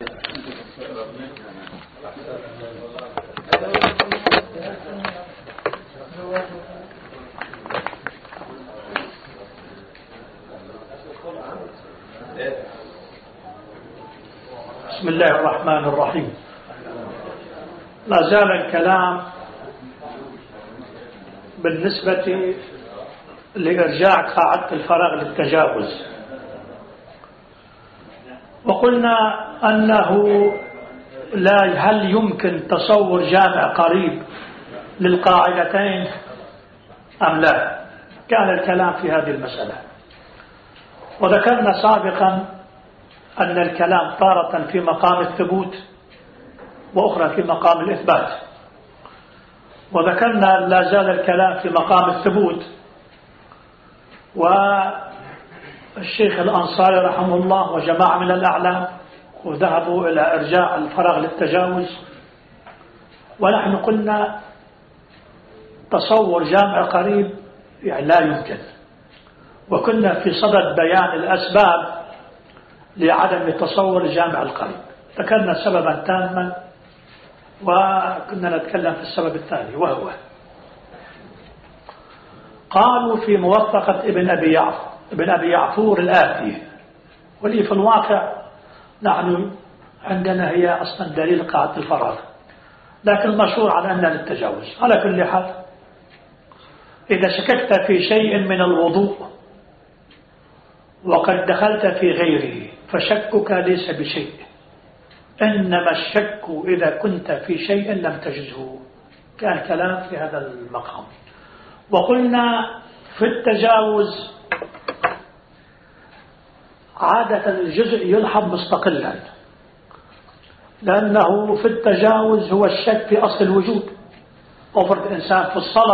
بسم الله الرحمن الرحيم. لا زال الكلام بالنسبة لإرجاع قاعدة الفراغ للتجاوز، وقلنا أنه هل يمكن تصور جامع قريب للقاعدتين أم لا؟ كان الكلام في هذه المسألة، وذكرنا سابقا أن الكلام تارة في مقام الثبوت وأخرى في مقام الإثبات، وذكرنا لا زال الكلام في مقام الثبوت، والشيخ الأنصاري رحمه الله وجماعة من الأعلام وذهبوا إلى إرجاع الفراغ للتجاوز، ونحن قلنا تصور جامع قريب يعني لا يمكن، وكنا في صدد بيان الأسباب لعدم تصور الجامع القريب. ذكرنا سببا تاما، وكنا نتكلم في السبب الثاني، وهو قالوا في موثقة ابن أبي يعفور الآتي، واللي في الواقع نحن عندنا هي أصلا دليل قاعدة الفراغ، لكن المشهور عن أنها للتجاوز. على كل حال، إذا شككت في شيء من الوضوء وقد دخلت في غيره فشكك ليس بشيء، إنما الشك إذا كنت في شيء لم تجزه. كان كلام في هذا المقام. وقلنا في التجاوز عادة الجزء يلحظ مستقلا، لأنه في التجاوز هو الشك في أصل الوجود. أفرض إنسان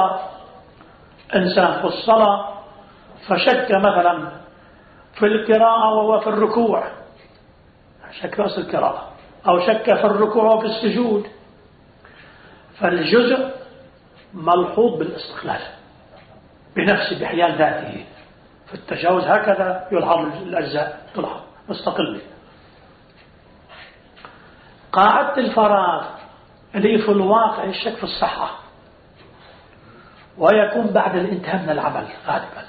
في الصلاة فشك مثلا في القراءة وهو في الركوع، شك في أصل القراءة، أو شك في الركوع وفي السجود، فالجزء ملحوظ بالاستقلال بنفسه بحيال ذاته. في التجاوز هكذا يلحظ الأجزاء، تلحظ مستقلة. قاعدة الفراغ اللي في الواقع الشك في الصحة، ويكون بعد الانتهاء من العمل غالبا،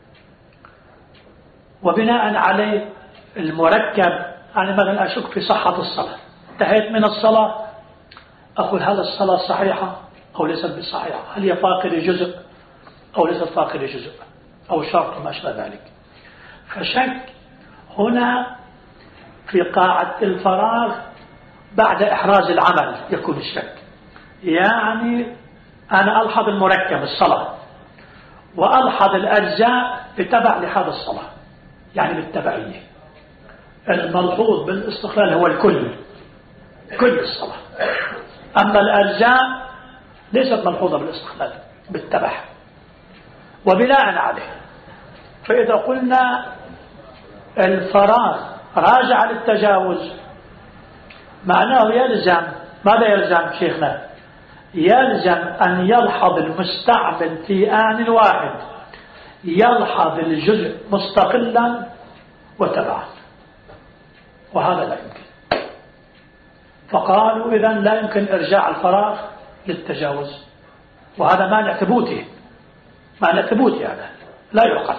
وبناء عليه المركب. أنا مثلا أشك في صحة الصلاة، انتهيت من الصلاة أقول هل الصلاة صحيحة أو ليست بالصحيحة، هل هي فاقدة جزء أو ليست فاقدة جزء، أو شرط ما أشبه ذلك. فشك هنا في قاعدة الفراغ بعد إحراز العمل يكون الشك. يعني أنا ألحظ المركب الصلاة وألحظ الأجزاء بتبع لهذا الصلاة، يعني بالتبعية. الملحوظ بالاستقلال هو كل الصلاة، أما الأجزاء ليست ملحوظة بالاستقلال، بالتبع. وبناء عليه فإذا قلنا الفراغ راجع للتجاوز، معناه يلزم، ماذا يلزم شيخنا؟ يلزم أن يلحظ المستعمل في آن واحد، يلحظ الجزء مستقلا وتبعا، وهذا لا يمكن. فقالوا إذن لا يمكن إرجاع الفراغ للتجاوز، وهذا مانع ثبوتي، هذا لا يعقل.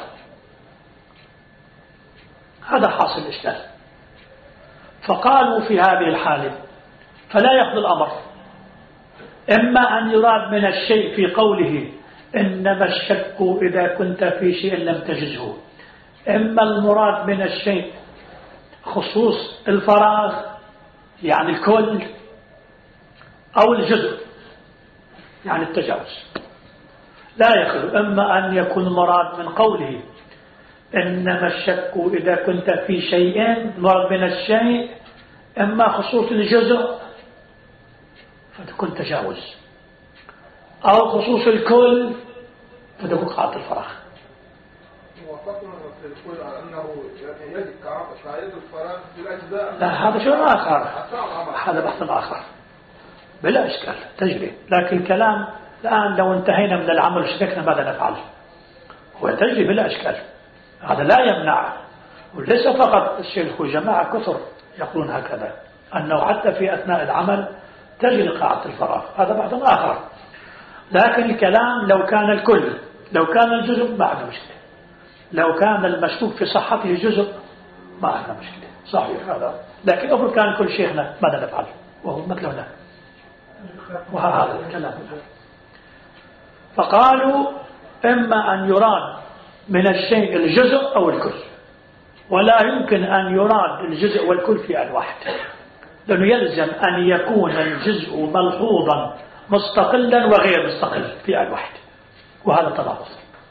هذا حاصل الإشكال. فقالوا في هذه الحالة فلا يخلو الأمر، إما أن يراد من الشيء في قوله إنما الشك إذا كنت في شيء لم تجزه، إما المراد من الشيء خصوص الفراغ يعني الكل، أو الجزء يعني التجاوز. لا يخلو، إما أن يكون مراد من قوله إنما الشك إذا كنت في شيء، مراد من الشيء إما خصوص الجزء فتكون تجاوز، أو خصوص الكل فتكون قاعدة الفراغ. وافقنا في الكل على أنه يجب قاعدة الفراغ في الأجزاء. لا، هذا شيء آخر، هذا بحث آخر بلا إشكال تجري. لكن الكلام الآن لو انتهينا من العمل وشككنا ماذا نفعل؟ هو تجري بلا إشكال، هذا لا يمنع. وليس فقط الشيخ وجماعة كثر يقولون هكذا، أنه حتى في أثناء العمل تجري قاعدة الفراغ، هذا بعد آخر. لكن الكلام لو كان الكل، لو كان الجزء ما عندنا مشكلة، لو كان المشكوك في صحته جزء ما عندنا مشكلة، صحيح هذا. لكن أفرض كان كل شيخنا ماذا نفعل وهو مثلنا؟ وهذا الكلام. فقالوا إما أن يراد من الشيء الجزء أو الكل، ولا يمكن أن يراد الجزء والكل في آن واحد، لأنه يلزم أن يكون الجزء ملحوظا مستقلا وغير مستقل في آن واحد، وهذا تناقض.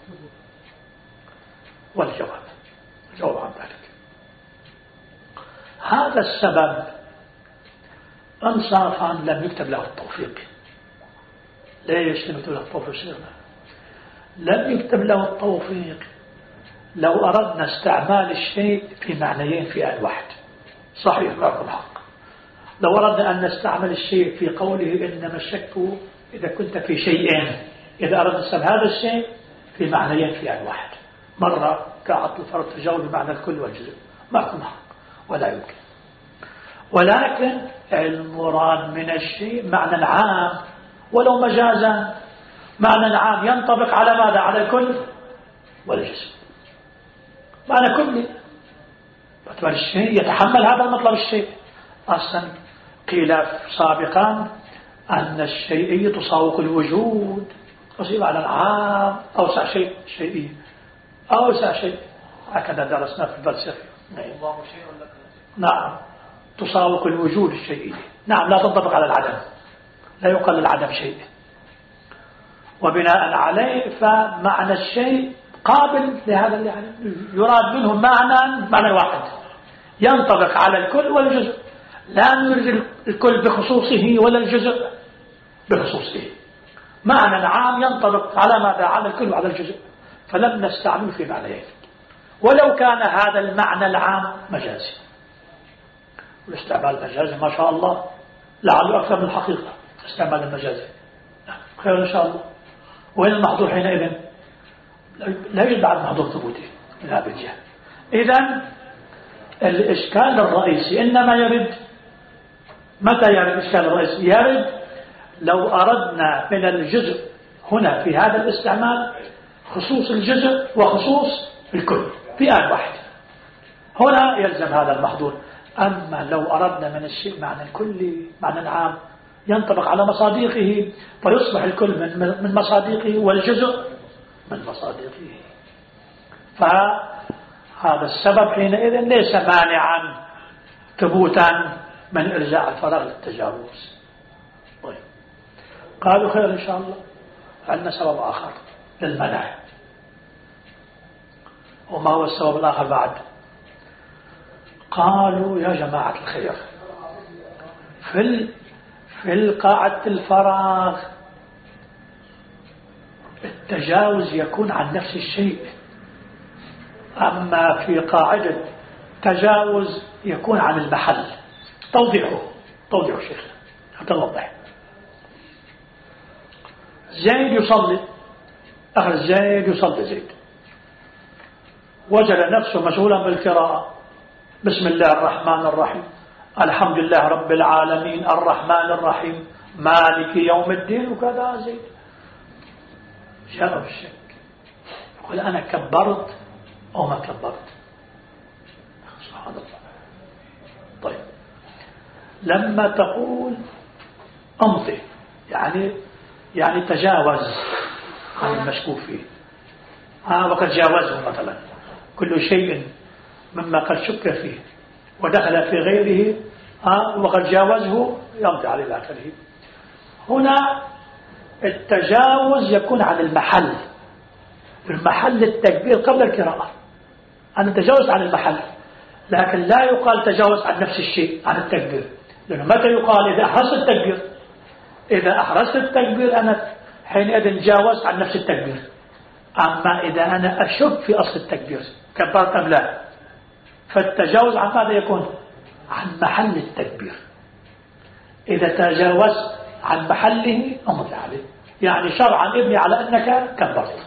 والجواب عن ذلك هذا السبب انصافا لم يكتب له التوفيق. ليش لم يكتب له التوفيق؟ لم يكتب له التوفيق لو أردنا استعمال الشيء في معنيين في آن واحد، صحيح معكم الحق. لو أردنا أن نستعمل الشيء في قوله إنما الشك إذا كنت في شيئين، إذا أردنا استعمال هذا الشيء في معنيين في آن واحد، مرة كعطل الفرد تجاوز بمعنى الكل والجزء، معكم حق، ولا يمكن. ولكن المراد من الشيء معنى عام ولو مجازا، معنى عام ينطبق على ماذا؟ على الكل والجزء، معنى كلي. مطلب الشيء يتحمل هذا المطلب الشيء. أصلا قيل سابقا أن الشيء تساوق الوجود، تصيب على العام أوسع شيء شيئي، أوسع شيء، هكذا درسنا في الفلسفة. نعم، تساوق الوجود الشيئي، نعم، لا تنطبق على العدم، لا يقال للعدم شيء. وبناء عليه فمعنى الشيء قابل لهذا، يعني يراد منه معنى واحد ينطبق على الكل والجزء، لا نريد الكل بخصوصه ولا الجزء بخصوصه، معنى عام ينطبق على ماذا؟ على الكل وعلى الجزء، فلم نستعمل في معنيين. ولو كان هذا المعنى العام مجازي، والاستعمال المجازي ما شاء الله لعله أكثر من الحقيقة، استعمال المجازي خير إن شاء الله. وين المحظور حينئذ؟ لا يوجد بعد محظور ثبوتي من هذه الجهة. إذن الإشكال الرئيسي إنما يرد متى يرد الإشكال الرئيسي؟ يرد لو أردنا من الجزء هنا في هذا الاستعمال خصوص الجزء وخصوص الكل في آن واحد، هنا يلزم هذا المحظور. أما لو أردنا من الشيء معنى الكلي، معنى العام ينطبق على مصادقه، فيصبح الكل من مصادقه والجزء من مصادقه، فهذا السبب حينئذ ليس مانعا ثبوتا من إرجاع الفراغ للتجاوز. طيب، قالوا خير إن شاء الله. عندنا سبب آخر للمنع. وما هو السبب الآخر بعد؟ قالوا يا جماعة الخير، في القاعدة الفراغ التجاوز يكون عن نفس الشيء، أما في قاعدة تجاوز يكون عن المحل. توضيحه شيخ حتى نوضح. زيد يصلي، أخذ زيد يصلي، زيد وجد نفسه مشغولا بالقراءة، بسم الله الرحمن الرحيم، الحمد لله رب العالمين الرحمن الرحيم مالك يوم الدين، وكذا زيد جاء بالشك، يقول أنا كبرت أو ما كبرت؟ سبحان الله. طيب، لما تقول أمضي يعني تجاوز عن المشكوك فيه، وقد جاوزه مثلا كل شيء مما قد شك فيه ودخل في غيره وقد جاوزه يمضي على الآخره. هنا التجاوز يكون عن المحل، والمحل التكبير قبل القراءة. أنا تجاوز عن المحل، لكن لا يقال تجاوز عن نفس الشيء عن التكبير، لأنه متى يقال؟ إذا أحرزت التكبير. إذا أحرزت التكبير أنا حينئذ جاوزت عن نفس التكبير. أما إذا أنا أشك في أصل التكبير كبرت أم لا، فالتجاوز عن ماذا يكون؟ عن محل التكبير. إذا تجاوزت عن محله أمضي عليه، يعني شرعا ابني على أنك كبرت.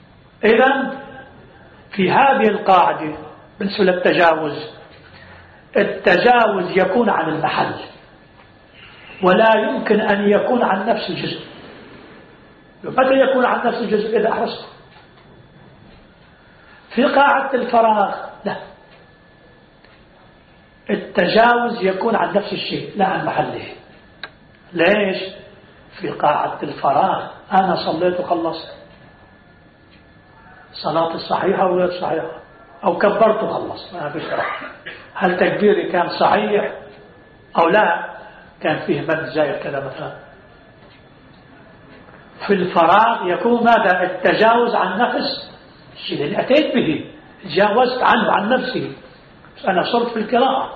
إذن في هذه القاعدة بالنسبة للتجاوز التجاوز يكون عن المحل ولا يمكن أن يكون عن نفس الجزء. متى يكون عن نفس الجزء؟ إذا أحرصت. في قاعدة الفراغ لا، التجاوز يكون عن نفس الشيء لا عن محله. ليش؟ في قاعدة الفراغ أنا صليت وخلصت، صلاة الصحيحة أو غير صحيحة، أو كبرت وخلصت، ما في شرط. هل تكبيري كان صحيح أو لا؟ كان فيه مد زائد كذا مثلا. في الفراغ يكون ماذا؟ التجاوز عن نفس الشيء اللي أتيت به، تجاوزت عنه عن نفسه، أنا صرت في القراءة.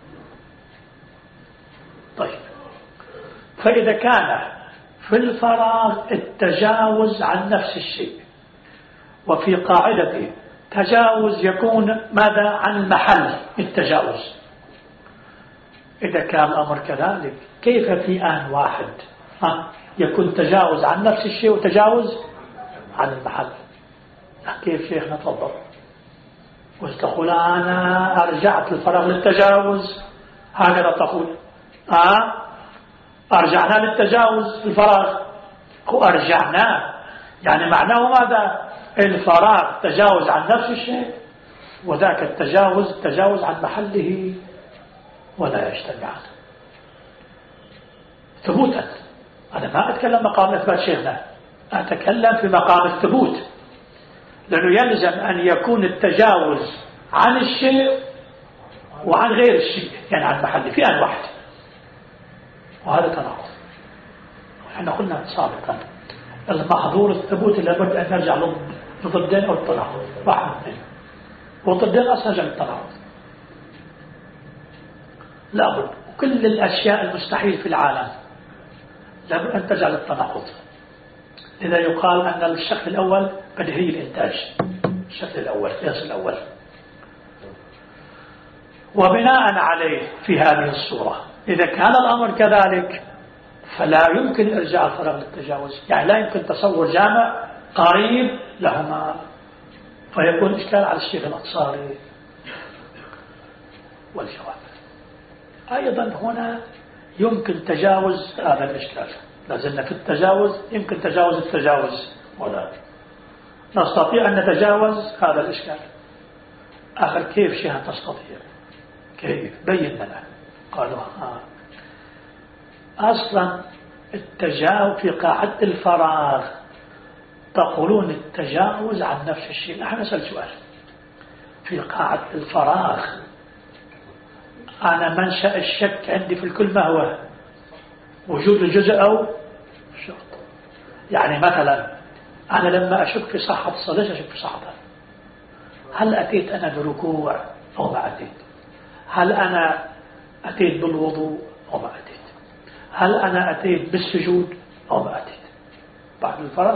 طيب، فإذا كان في الفراغ التجاوز عن نفس الشيء، وفي قاعدته تجاوز يكون ماذا؟ عن المحل التجاوز. إذا كان الأمر كذلك كيف في آن واحد يكون تجاوز عن نفس الشيء وتجاوز عن المحل؟ كيف شيخنا؟ تفضل. وتقول أنا أرجعت الفراغ للتجاوز، هكذا تقول أرجعنا للتجاوز الفراغ، وأرجعنا يعني معناه ماذا؟ الفراغ تجاوز عن نفس الشيء، وذاك التجاوز عن محله، ولا يجتمعان ثبوتا. أنا ما أتكلم مقام إثبات شيخنا، أتكلم في مقام الثبوت، لأنه يلزم أن يكون التجاوز عن الشيء وعن غير الشيء، يعني عن محله في آن واحد، وهذا تناقض. احنا قلنا سابقا المحظور الثبوت لابد أن نرجع لضدين أو التناقض، واحد من اثنين، وضدين أصلا جمع التناقض لابد. وكل الأشياء المستحيل في العالم لابد أن ترجع للتناقض. إذا يقال أن الشكل الأول بديهي الإنتاج، الشكل الأول القياس الأول، وبناء عليه في هذه الصورة إذا كان الأمر كذلك فلا يمكن إرجاع الفراغ للتجاوز، يعني لا يمكن تصور جامع قريب لهما، فيكون إشكال على الشيخ الأنصاري. والجواب أيضا هنا يمكن تجاوز هذا الإشكال، لازلنا في التجاوز، يمكن تجاوز التجاوز، ولا نستطيع أن نتجاوز هذا الإشكال. آخر كيف شيئا تستطيع؟ كيف؟ بين لنا. قالوا أصلا التجاوز في قاعدة الفراغ تقولون التجاوز عن نفس الشيء. نحن نسأل سؤال في قاعدة الفراغ، أنا منشأ الشك عندي في الكل ما هو؟ وجود الجزء أو الشرط. يعني مثلا أنا لما أشك في صحة الصلاة أشك في صحتها، هل أتيت أنا بركوع أو ما أتيت؟ هل أنا أتيت بالوضوء أو ما أتيت؟ هل أنا أتيت بالسجود أو ما أتيت؟ بعد الفراغ.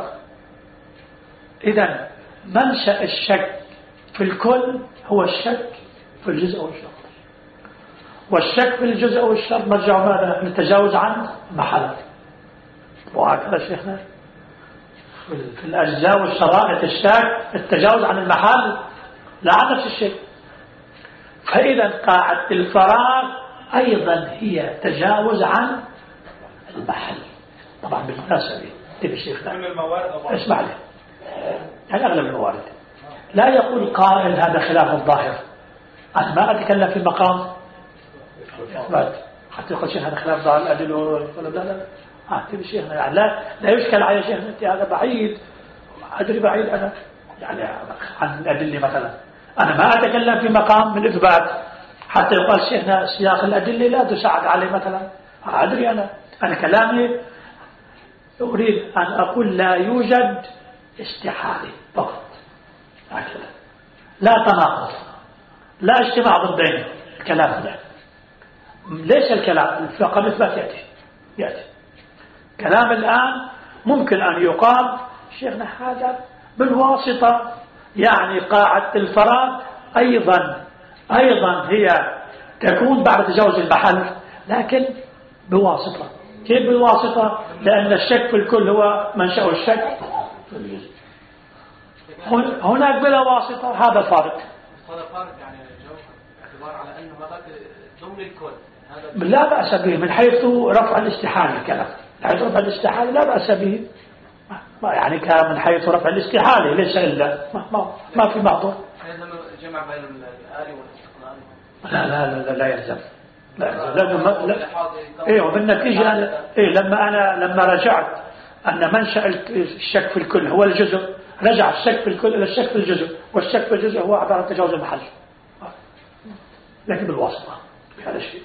إذن منشأ الشك في الكل هو الشك في الجزء والشرط، والشك في الجزء والشرط مرجع ماذا؟ التجاوز عن محل. وهكذا شيخنا في الأجزاء والشرائط الشك التجاوز عن المحل لا عن نفس الشيء. فإذا قاعدة الفراغ أيضا هي تجاوز عن المحل. طبعا بالمناسبة تبي شيخنا اسمع لي، يعني أغلب الموارد لا يقول قائل هذا خلاف الظاهر. أنا ما أتكلم في مقام إثبات حتى يقول شيخ هذا خلاف ظاهر الأدلة ولا لا. تبي شيخنا يعني لا يشكل على شيخنا أنت هذا بعيد، أدري بعيد أنا يعني عن الأدلة مثلا. أنا ما أتكلم في مقام من الإثبات حتى يقال شيخنا سياق الأدلة لا تساعد عليه مثلا. أدري أنا كلامي أريد أن أقول لا يوجد استحالة فقط، هكذا لا تناقض، لا اجتماع ضدين. الكلام هذا ليس الكلام فقط إثبات يأتي كلام. الآن ممكن أن يقال شيخنا هذا بالواسطة، يعني قاعدة الفراغ أيضا هي تكون بعد تجاوز المحل لكن بواسطة. كيف بالواسطة؟ لأن الشك في الكل هو منشأ الشك في الجزء، هناك بلا واسطة. هذا فارق. الاعتبار على أنه هذاك ضمن الكل. لا بأس به من حيث رفع الاستحالة الكلام، من حيث رفع الاستحالة لا بأس به، ما يعني كان من حيث رفع الاستحالة ليس إلا ما في معضل. هذا جمع بين الآلي والاستقلال. لا يلزم. ايه وبالنتيجة لما رجعت أن منشأ الشك في الكل هو الجزء، رجع الشك في الكل إلى الشك في الجزء، والشك في الجزء هو عبارة عن تجاوز المحل، لكن بالواسطة بهذا الشيء.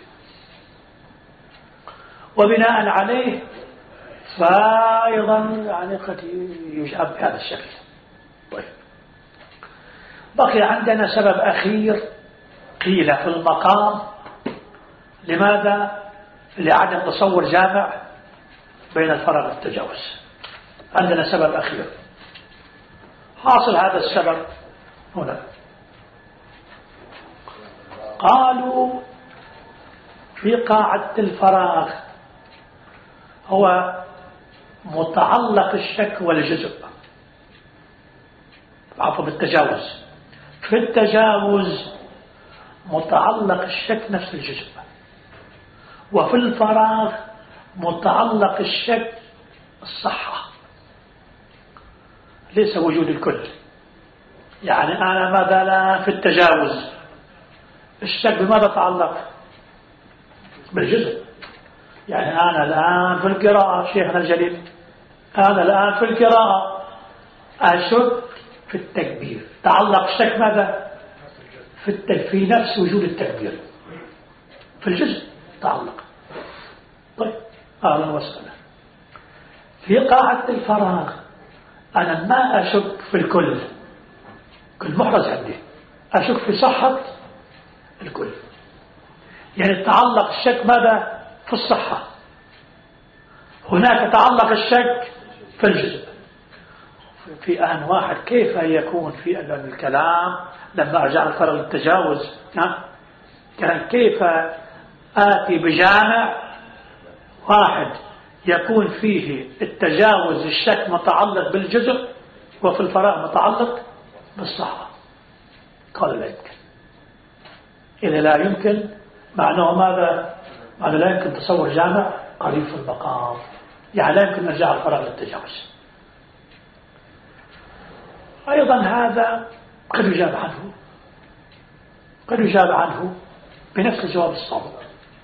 وبناء عليه فأيضا يعني قد يجاب بهذا الشكل. طيب بقي عندنا سبب أخير قيل في المقام، لماذا؟ لعدم تصور جامع بين الفرع والتجاوز. عندنا سبب أخير، حاصل هذا السبب هنا. قالوا في قاعدة الفراغ هو متعلق الشك والجزء، عفوا بالتجاوز. في التجاوز متعلق الشك نفس الجزء، وفي الفراغ متعلق الشك الصحة ليس وجود الكل. يعني أنا مثلا في التجاوز الشك بماذا تعلق؟ بالجزء. يعني أنا الآن في القراءة شيخنا الجليل، أنا الآن في القراءة أشك في التكبير، تعلق الشك ماذا؟ في نفس وجود التكبير، في الجزء تعلق. طيب أهلا وسهلا. في قاعدة الفراغ أنا ما أشك في الكل، كل محرز عندي، أشك في صحة الكل. يعني تعلق الشك ماذا؟ في الصحة. هناك تعلق الشك في الجزء. في آن واحد كيف يكون في الكلام لما أرجع الفرق للتجاوز كان كيف آتي بجامع واحد يكون فيه التجاوز الشك متعلق بالجزء وفي الفراغ متعلق بالصحة؟ قال لا يمكن. إذا لا يمكن معناه ماذا؟ معناه لا يمكن تصور جامع قريب في المقام، يعني لا يمكن نرجع الفراغ للتجاوز. أيضا هذا قد يجاب عنه، قد يجاب عنه بنفس الجواب الصادق.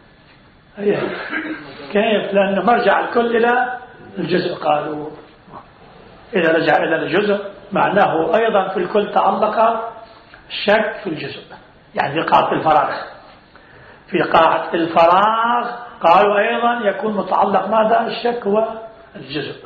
كيف؟ لأن مرجع الكل إلى الجزء. قالوا إذا رجع إلى الجزء معناه أيضا في الكل تعلق الشك في الجزء، يعني في قاعدة الفراغ. في قاعدة الفراغ قالوا أيضا يكون متعلق ماذا؟ الشك والجزء.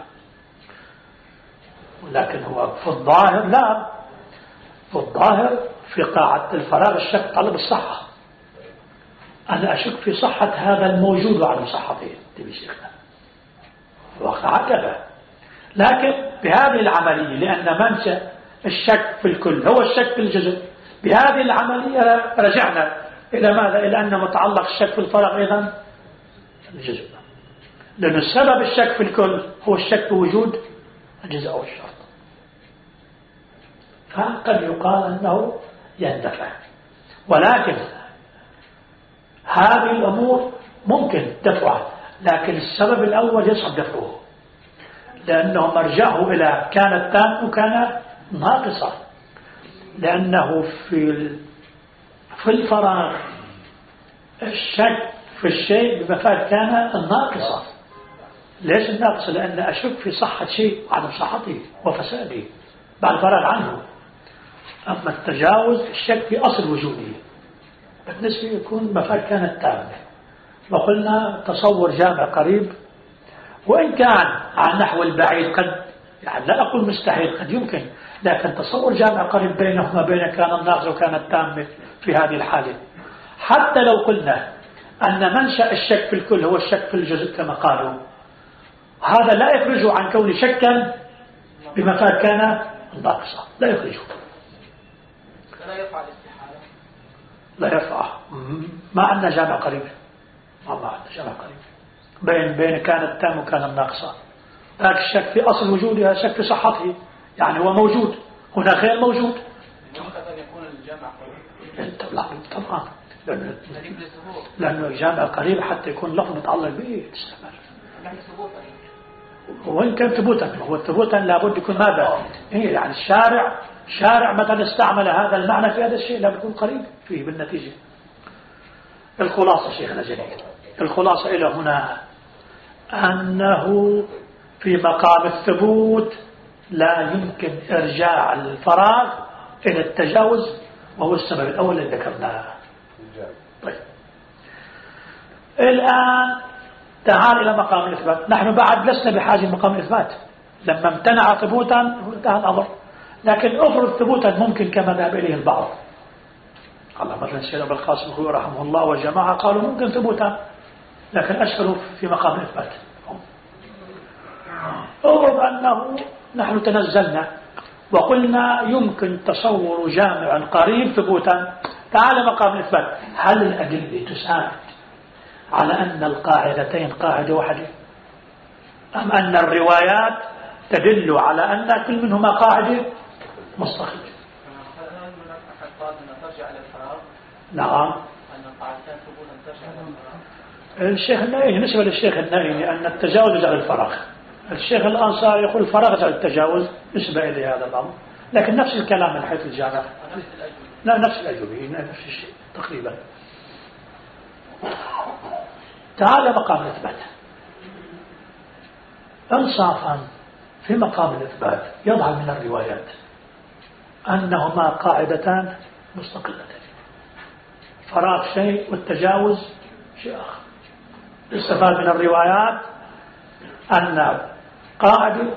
لكن هو في الظاهر لا، في الظاهر في قاعدة الفراغ الشك يتعلق بالصحة. أنا أشك في صحة هذا الموجود وعدم صحته تبي شيخنا وقع كذا. لكن بهذه العملية لأن منشأ الشك في الكل هو الشك في الجزء، بهذه العملية رجعنا إلى ماذا؟ إلى أن متعلق الشك في الفراغ أيضا الجزء، لأن السبب الشك في الكل هو الشك في وجود الجزء أو الشرط. فقد يقال أنه يندفع، ولكن هذه الأمور ممكن دفعها، لكن السبب الأول يصعب دفعه، لأنه مرجعه إلى كانت تام وكان ناقصة. لأنه في الفراغ الشك في الشيء بمفاد كان الناقصة. ليش الناقصة؟ لأن أشك في صحة شيء وعدم صحته وفساده بعد الفراغ عنه. أما التجاوز الشك في أصل وجوده بالنسبة يكون مفاد كانت تامة. وقلنا تصور جامع قريب، وإن كان عن نحو البعيد قد يعني لا أقول مستحيل، قد يمكن، لكن تصور جامع قريب بينهما بين كان الناقص وكانت تامة في هذه الحالة. حتى لو قلنا أن منشأ الشك في الكل هو الشك في الجزء كما قالوا، هذا لا يخرجه عن كون شكا بمفاد كان ناقصة، لا يخرجه، لا يرفع الاستحالة، لا يرفع. ما عندنا جامع قريب، ما عندنا جامع قريب بين كانت تام وكان ناقصة. لكن الشك في أصل وجودها شك في صحته، يعني هو موجود هنا غير موجود. ممكن أن يكون الجامع قريب. طبعا لأنه الجامع القريب حتى يكون لفظ متعلق به تستمر. وإن كان ثبوتا، هو ثبوتا لابد يكون ماذا؟ إيه يعني الشارع مثلا استعمل هذا المعنى في هذا الشيء لابد يكون قريب فيه بالنتيجة. الخلاصة شيخنا جليل، الخلاصة إلى هنا أنه في مقام الثبوت لا يمكن إرجاع الفراغ إلى التجاوز، وهو السبب الأول الذي ذكرناه. طيب الآن تعال إلى مقام الإثبات. نحن بعد لسنا بحاجة لمقام الإثبات، لما امتنع ثبوتا انتهى الأمر. لكن أفرض ثبوتا ممكن كما ذهب إليه البعض. الله مثلا الشيخ أبو القاسم الخوئي رحمه الله وجماعة قالوا ممكن ثبوتا، لكن أشكلوا في مقام الإثبات. أفرض أنه نحن تنزلنا وقلنا يمكن تصور جامع قريب ثبوتا. تعال مقام الإثبات، هل الأدلة تساعد على أن القاعدتين قاعدة واحدة، أم أن الروايات تدل على أن كل منهما قاعدة مستقلة؟ نعم. الشيخ النائي بالنسبة للشيخ النائي أن التجاوز يجعل الفراغ. الشيخ الأنصاري يقول الفراغ يجعل التجاوز، نسبة إلى هذا الأمر، لكن نفس الكلام من حيث الجامع. لا نفس الأجوبة، نفس الشيء تقريبا. تعال مقام الإثبات. إنصافا في مقام الإثبات يظهر من الروايات أنهما قاعدتان مستقلتان، فراغ شيء والتجاوز شيء آخر. استفاد من الروايات أن قاعدة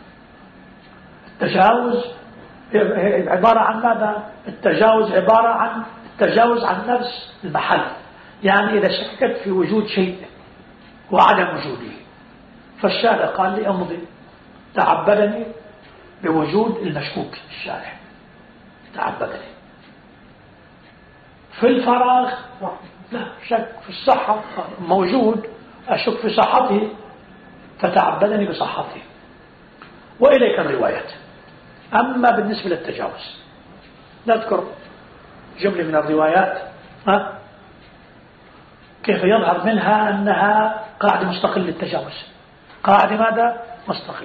التجاوز عبارة عن ماذا؟ التجاوز عبارة عن التجاوز عن نفس المحل، يعني إذا شككت في وجود شيء وعدم وجوده فالشارع قال لي أمضي، تعبدني بوجود المشكوك. الشارع تعبدني. في الفراغ لا شك في الصحة موجود، أشك في صحته فتعبدني بصحته. وإليك الروايات. أما بالنسبة للتجاوز نذكر جملة من الروايات كيف يظهر منها أنها قاعدة مستقلة للتجاوز. قاعدة ماذا؟ مستقلة.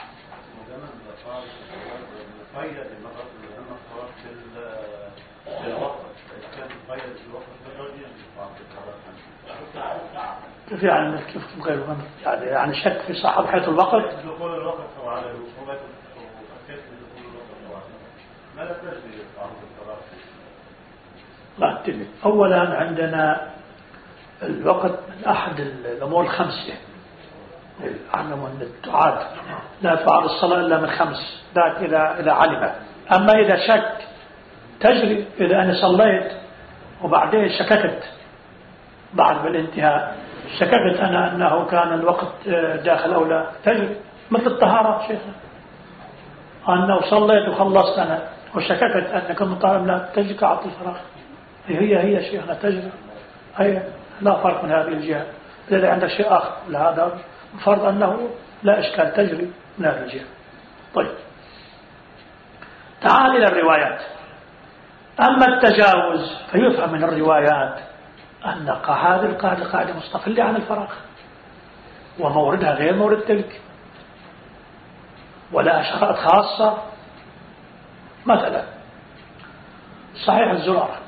كيف يعني كيف غير يعني شك في صحة حيث الوقت؟ لا تمام. أولا عندنا الوقت من أحد الأمور الخمسة، علموا أن الدعاة لا تفعل الصلاة إلا من خمس، ذاك إذا علم. أما إذا شك تجري، إذا أنا صليت وبعدين شككت بعد بالانتهاء شككت أنا أنه كان الوقت داخل أو لا تجري، مثل الطهارة شيخنا، أنه صليت وخلصت أنا وشككت أن كنت طاهر لا تجري كعطل الفراغ. هي شيخنا تجري، هي لا فرق من هذه الجهة. إذا عندك شيء آخر لهذا فرض أنه لا إشكال تجري من هذه الجهة. طيب تعال إلى الروايات. أما التجاوز فيفهم من الروايات أن هذه القاعدة قاعدة مستقلة عن الفراغ، وموردها غير مورد تلك، ولا شرائط خاصة. مثلا صحيح الزرارة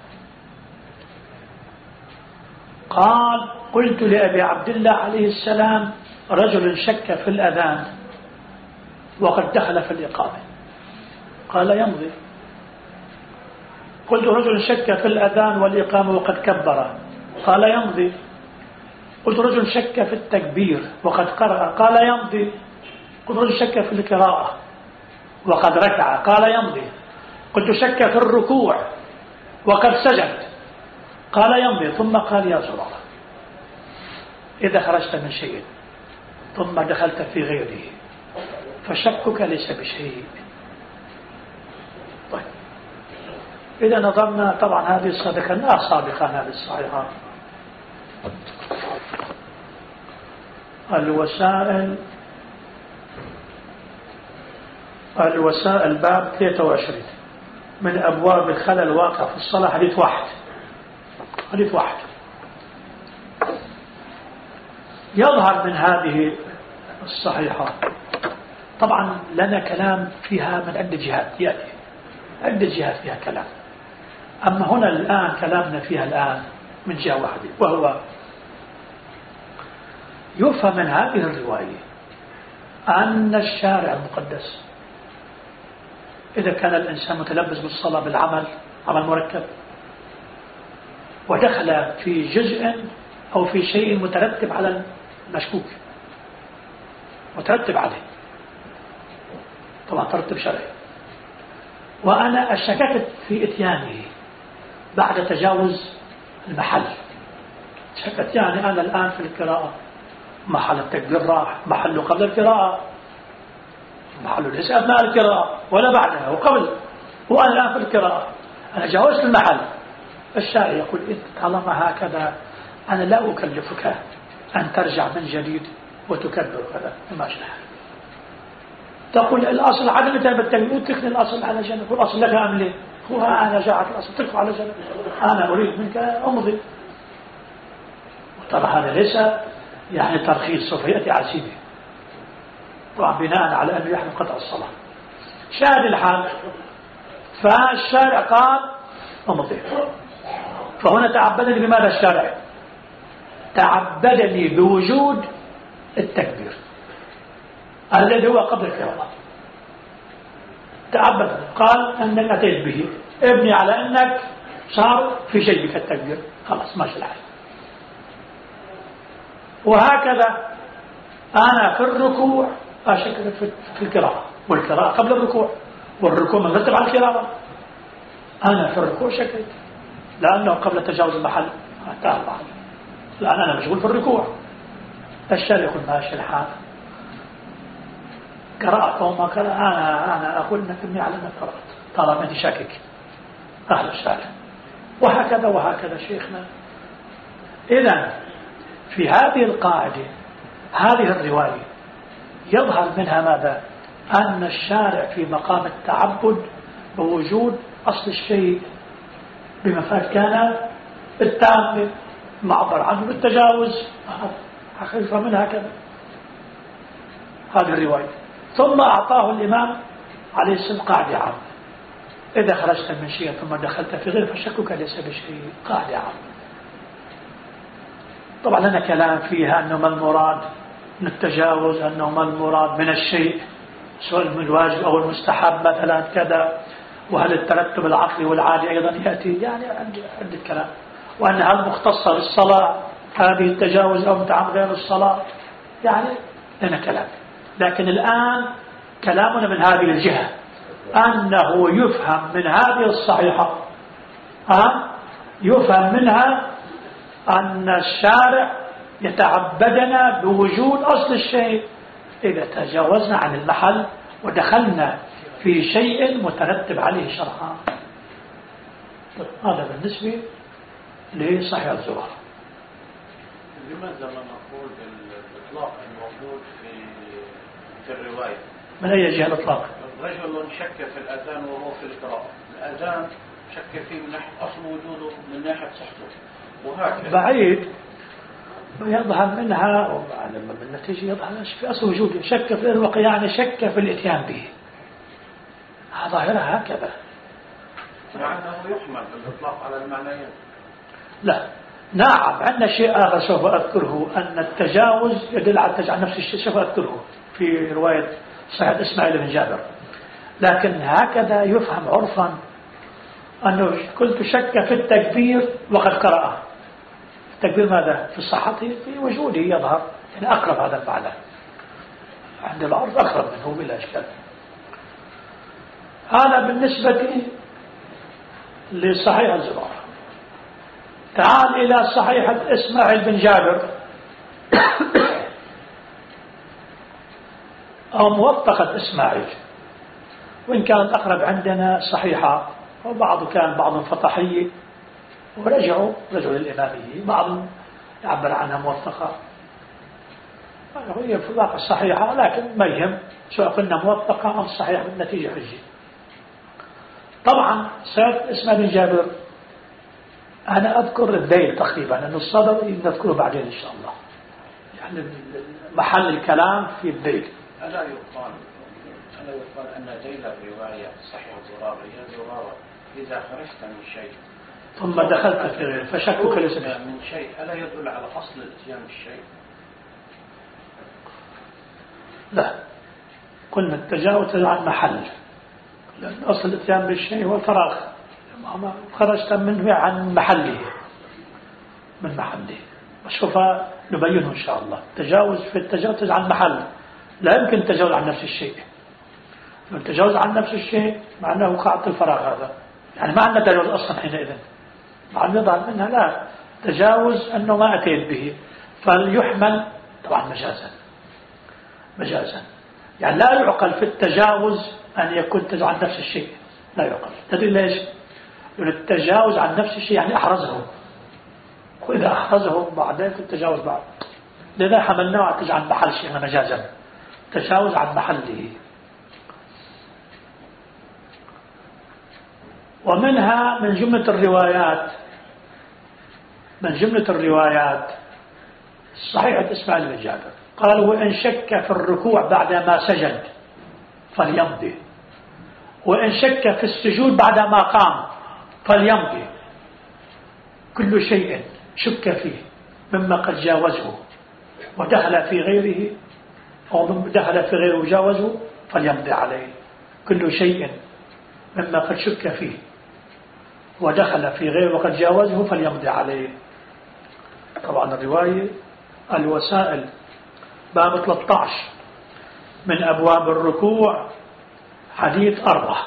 قال قلت لأبي عبد الله عليه السلام رجل شك في الأذان وقد دخل في الإقامة، قال يمضي. قلت رجل شك في الأذان والإقامة وقد كبر، قال يمضي. قلت رجل شك في التكبير وقد قرأ، قال يمضي. قلت رجل شك في القراءة وقد ركع، قال يمضي. قلت شك في الركوع وقد سجد، قال يمضي. ثم قال يا زرارة إذا خرجت من شيء ثم دخلت في غيره فشكك ليس بشيء. طيب إذا نظرنا طبعا هذه ذكرناها سابقا، هذه الصحيحة. الوسائل باب 23 من أبواب الخلل الواقع في الصلاة، حديث 1. حديث واحد. يظهر من هذه الصحيحة طبعا لنا كلام فيها من عدة جهات، يأتي عدة جهات فيها كلام، أما هنا الآن كلامنا فيها الآن من جهة واحدة، وهو يفهم من هذه الرواية أن الشارع المقدس إذا كان الإنسان متلبس بالصلاة بالعمل، عمل مركب، ودخل في جزء أو في شيء مترتب على المشكوك، مترتب عليه طبعا ترتب شرعي، وأنا شككت في إتيانه بعد تجاوز المحل، شكت يعني أنا الآن في القراءة محل التكبير راح، محله قبل القراءة، محله ليس أثناء القراءة ولا بعدها وقبل، وأنا الآن في القراءة أنا جاوزت المحل. الشارع يقول إذ طالما هكذا أنا لا أكلفك أن ترجع من جديد وتكبر كذا ما شاء. تقول الأصل عدم بالتكبير، تكني الأصل على جنب، والأصل لك أم لي؟ هو أنا جاءت الأصل تكفى على جنب، أنا أريد منك أمضي. وترى هذا ليس يعني ترخيص سوف يأتي على سيدي طبعا بناء على أنه يحمل قطع الصلاة. شاهد الحال فالشارع قال أمضي. فهنا تعبدني بماذا الشارع؟ تعبدني بوجود التكبير الذي هو قبل القراءة، تعبد قال أنك أتيت به، ابني على أنك صار في جيبك التكبير، خلاص ماشي الحال. وهكذا أنا في الركوع أشكل في القراءة، والقراءة قبل الركوع، والركوع من مرتب على القراءة. أنا في الركوع شكلت لأنه قبل تجاوز المحل انتهى المحل، لأن أنا مشغول في الركوع. الشارع يقول ماشي الحال، قرأت أو ما قرأت، أنا أقول أنك ابني على أنك قرأت طالما أنت شاكك. أهل الشارع وهكذا وهكذا شيخنا. إذن في هذه القاعدة هذه الرواية يظهر منها ماذا؟ أن الشارع في مقام التعبد بوجود أصل الشيء بمفاد كان التام معبر عنه بالتجاوز، حقيقة منها كذا هذه الرواية. ثم أعطاه الإمام عليه السلام قاعدة عامة: إذا خرجت من شيء ثم دخلت في غير فشكك ليس بشيء، قاعدة عامة. طبعا لنا كلام فيها أنه ما المراد من التجاوز، أنه ما المراد من الشيء سواء من الواجب أو المستحب مثلا كذا، وهل الترتب العقلي والعادي أيضا يأتي، يعني عندي كلام، وأن هل مختصة بالصلاة هذه التجاوز أو متعامل غير الصلاة، يعني لنا كلام. لكن الآن كلامنا من هذه الجهة أنه يفهم من هذه الصحيحة يفهم منها أن الشارع يتعبدنا بوجود أصل الشيء إذا تجاوزنا عن المحل ودخلنا في شيء مترتب عليه شرعا. هذا بالنسبة لصحيح الزرار. لماذا ما نقول بالإطلاق الموجود في الرواية؟ من أي جهة الإطلاق؟ رجل شك في الأذان وهو في القراءة، الأذان شك فيه من ناحية أصل وجوده من ناحية صحته، وهكذا بعيد يظهر منها لما بالنتيجة يظهر في أصل وجوده، شك في الوقت يعني شك في الاتيان به، ظاهرها هكذا. مع أنه يحمل بالإطلاق على المعنيين. لا نعم، عندنا شيء آخر سوف أذكره، أن التجاوز يدل على التجاوز، نفس الشيء سوف أذكره في رواية صحيح إسماعيل بن جابر. لكن هكذا يفهم عرفا أنه كنت شك في التكبير وقد قرأه. التكبير ماذا؟ في صحته في وجوده يظهر، يعني أقرب هذا المعنى عند العرف، أقرب منه بلا إشكال. هذا بالنسبة لصحيح الزرار. تعال إلى صحيح إسماعيل بن جابر أو موثقة إسماعيل، وإن كانت أقرب عندنا صحيحة، وبعض كان بعض فتحية ورجعوا للإمامية، بعض يعبر عنها موثقة، هي في الواقع الصحيحة، لكن ما يهم سواء قلنا موثقة أو صحيحة بالنتيجة حجة. طبعا سيد إسماعيل بن جابر أنا أذكر الذيل تقريبا، أن الصدر نذكره بعدين إن شاء الله. يعني محل الكلام في الذيل. ألا يقال أن ذيل الرواية صحيح الزرارة إذا خرجت من شيء ثم دخلت في غيره فشكك ليس من شيء ألا يدل على أصل الاتيان بالشيء؟ لا، قلنا التجاوز عن محل، لأن أصل الاتيان بالشيء هو الفراغ، خرجت منه عن محله من محله. وسوف نبينه إن شاء الله. التجاوز عن محل، لا يمكن التجاوز عن نفس الشيء. التجاوز عن نفس الشيء معناه وقعت الفراغ، هذا يعني ما عندنا تجاوز أصلا حينئذ. مع يظهر منها لا تجاوز أنه ما أتيت به، فليحمل طبعا مجازا. يعني لا يعقل في التجاوز أن يكون تجاوز عن نفس الشيء، لا يعقل. تدري ليش؟ لأن التجاوز عن نفس الشيء يعني أحرزه، وإذا أحرزه بعدين التجاوز بعد، لذا حملناه على عن محل شيء مجازا، تجاوز عن محله. ومنها من جملة الروايات صحيحة إسماعيل بن جابر قال: وإن شك في الركوع بعدما سجد فليمضي، وإن شك في السجود بعدما قام فليمضي. كل شيء شك فيه مما قد جاوزه ودخل في غيره أو دخل في غيره وجاوزه فليمضي عليه. كل شيء مما قد شك فيه ودخل في غيره وقد جاوزه فليمضي عليه. طبعا الرواية الوسائل باب 13 من أبواب الركوع حديث 4.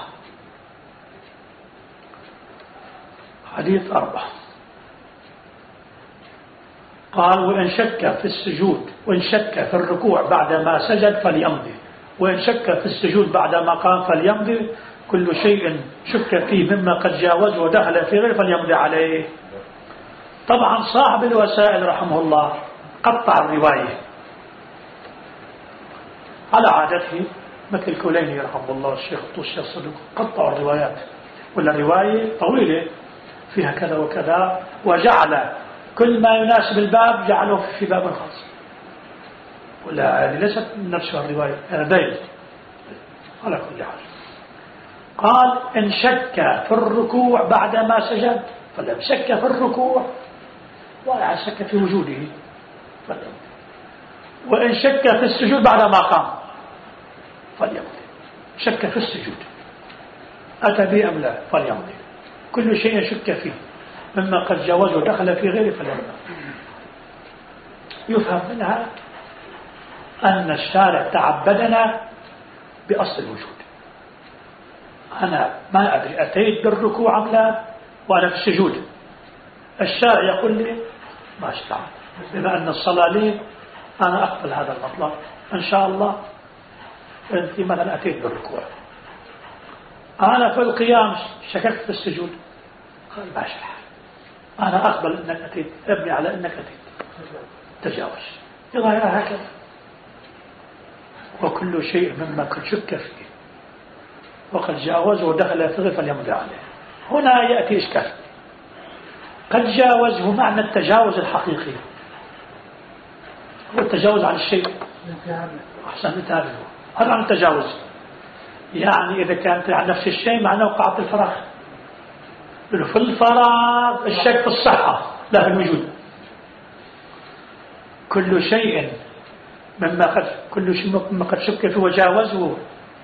قال: وإن شك في السجود، وإن شك في الركوع بعدما سجد فليمضي، وإن شك في السجود بعدما قام فليمضي. كل شيء شك فيه مما قد جاوزه ودخل في غيره فليمضي عليه. طبعا صاحب الوسائل رحمه الله قطع الرواية على عادته، مثل الكوليني رحمه الله الشيخ الطوشي الصدوق، قطعوا الروايات، ولا الرواية طويلة فيها كذا وكذا، وجعل كل ما يناسب الباب جعله في باب خاص. ولا هذه ليست نفس الرواية، هذا دليل على كل حال. قال: إن شك في الركوع بعدما سجد فلم شك في الركوع ولا شك في وجوده فليمضي، وإن شك في السجود بعدما قام فليمضي. شك في السجود أتى به أم لا فليمضي. كل شيء شك فيه مما قد جاوزه ودخل في غيره فليمضي. يفهم منها أن الشارع تعبدنا بأصل الوجود. أنا ما أدري أتيت بالركوع أم لا وأنا في السجود، الشارع يقول لي ما اشتعل، بما أن الصلاة لي أنا أقبل هذا المطلب إن شاء الله. أنت مثلا أتيت بالركوع، أنا في القيام شككت في السجود، قال ما اشتعل، أنا أقبل أنك أتيت، ابني على أنك أتيت، تجاوز. يظهر هكذا. وكل شيء مما قد شك فيه وقد جاوزه ودخل في غيره فليمضي عليه. هنا يأتي إشكال. قد جاوزه معنى التجاوز الحقيقي، هو التجاوز عن الشيء. أحسن نتابعه. هذا عن التجاوز، يعني إذا كانت عن نفس الشيء معناه وقعت الفراغ. في الفراغ الشك في الصحة لا في الوجود. كل شيء مما قد شك فيه وجاوزه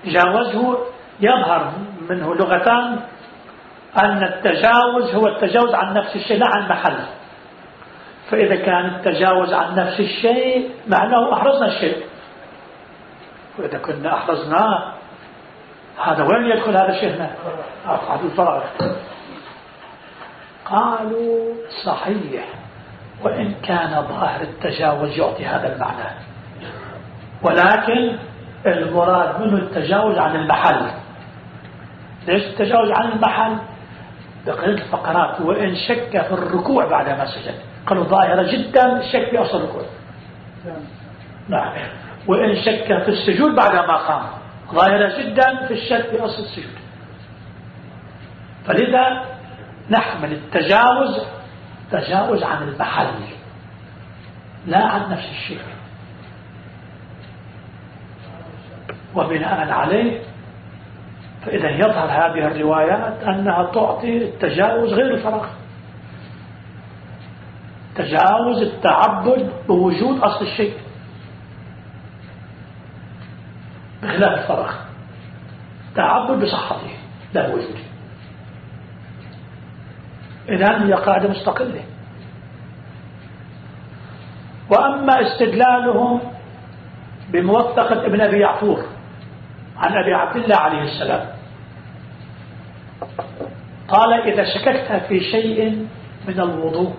يظهر منه لغتان، أن التجاوز هو التجاوز عن نفس الشيء لا عن محل. فإذا كان التجاوز عن نفس الشيء معناه أحرزنا الشيء، وإذا كنا أحرزناه هذا وين يدخل هذا الشيء هنا؟ أقعد الفراغ. قالوا صحيح، وإن كان ظاهر التجاوز يعطي هذا المعنى، ولكن المراد منه التجاوز عن المحل. ليش التجاوز عن المحل؟ بقية الفقرات. وإن شك في الركوع بعدما سجد، قالوا ظاهرة جدا الشك في أصل الركوع. نعم. وإن شك في السجود بعدما قام، ظاهرة جدا في الشك في أصل السجود. فلذا نحمل التجاوز تجاوز عن المحل لا عن نفس الشيء. وبناء عليه فإذا يظهر هذه الروايات أنها تعطي التجاوز غير الفراغ، تجاوز التعبد بوجود أصل الشيء بخلاف الفراغ، تعبد بصحته لا بوجوده. إذن هي قاعدة مستقلة. وأما استدلالهم بموثقة ابن أبي يعفور عن أبي عبد الله عليه السلام قال إذا شككت في شيء من الوضوء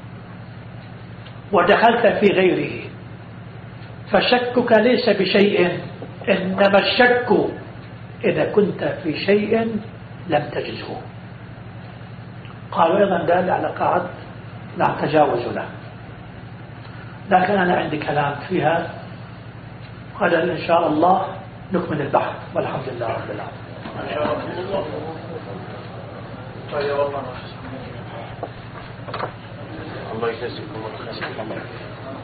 ودخلت في غيره فشكك ليس بشيء، إنما الشك إذا كنت في شيء لم تجزه. قالوا أيضا دال على قاعدة لا تجاوز له، لكن أنا عندي كلام فيها، غدا إن شاء الله نكمل البحث، والحمد لله رب العالمين. الله يجزيكم خير.